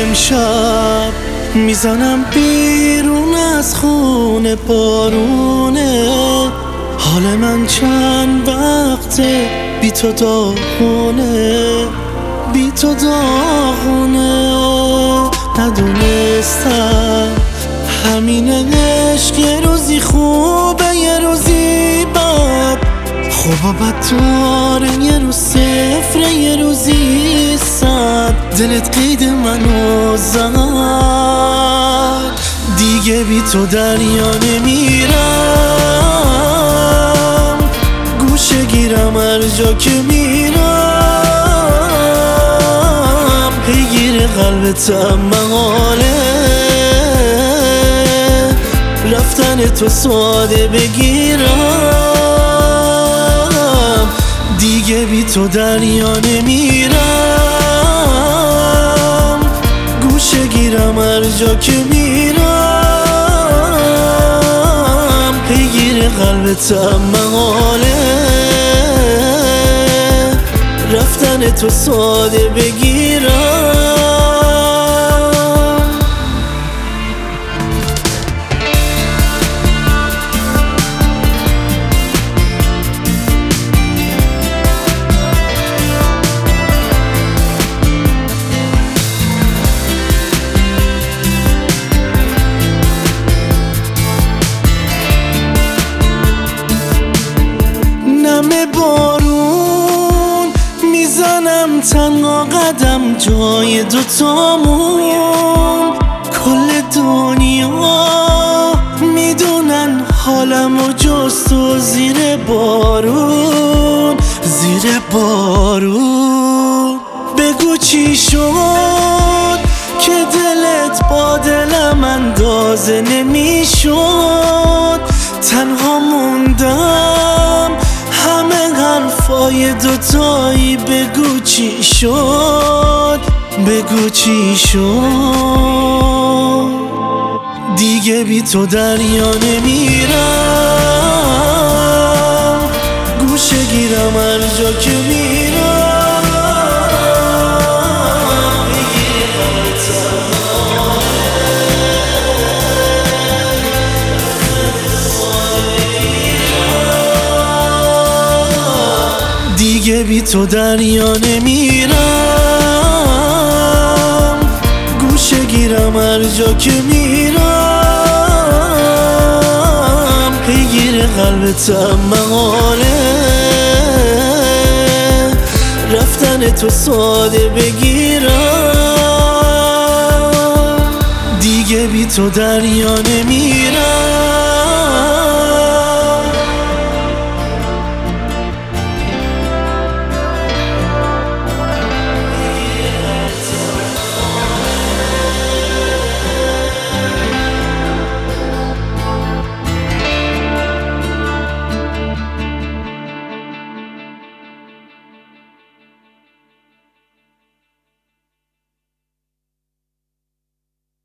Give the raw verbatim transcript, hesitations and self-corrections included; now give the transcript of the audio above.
امشب میزنم بیرون از خونه بارونه، حال من چند وقته بی تو داغونه، بی تو داغونه. ندونستم همینه عشق، یه روزی خوبه یه روزی بد، خوب و بد داره، یه روز صفره یه روزی صد. دلت قید منو زد، دیگه بی تو دریا نمیرم، گوشه گیرم هر جا که میرم، پیگیر قلبتم محاله، رفتن تو ساده بگیرم، دیگه بی تو دریا نمیرم، گوشه گیرم هر جا که میرم، پیگیر قلبتم محاله، رفتن تو ساده بگیرم. نم بارون میزنم تنها قدم جای دوتامون، کل دنیا میدونن حالم و جز تو زیر بارون، زیر بارون. بگو چی شد که دلت با دلم اندازه نمیشد، تنها موندم همه حرفای دوتایی. بگو چی شد، بگو چی شد، دیگه بی تو دریا نمیرم، گوشه گیرم هر جا که میرم، دیگه بی تو دریا نمیرم، گوشه گیرم هر جا که میرم، پیگیر قلبتم محاله، رفتن تو ساده بگیرم، دیگه بی تو دریا نمیرم.